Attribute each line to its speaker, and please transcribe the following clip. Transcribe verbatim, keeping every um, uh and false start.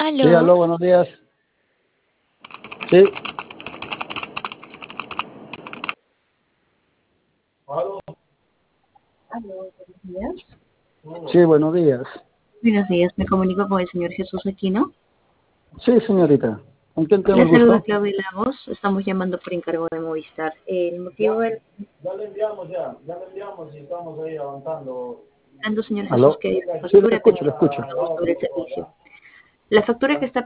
Speaker 1: Sí,
Speaker 2: Aló.
Speaker 1: aló, buenos días. Sí. Aló.
Speaker 3: Aló, buenos días.
Speaker 1: Sí, buenos días.
Speaker 3: Buenos días, me comunico con el señor Jesús Aquino.
Speaker 1: Sí, señorita. ¿Con quién tengo
Speaker 3: Le
Speaker 1: el
Speaker 3: saluda
Speaker 1: gusto?
Speaker 3: Claudia Lagos, estamos llamando por encargo de Movistar. El motivo del
Speaker 1: Ya le enviamos ya, ya le enviamos y estamos ahí avanzando.
Speaker 3: ando, señor Jesús,
Speaker 1: ¿Aló?
Speaker 3: que hay una
Speaker 1: Sí, le
Speaker 3: factura que
Speaker 1: escucho,
Speaker 3: nos
Speaker 1: le escucho.
Speaker 3: ha llegado sobre el servicio. La factura que está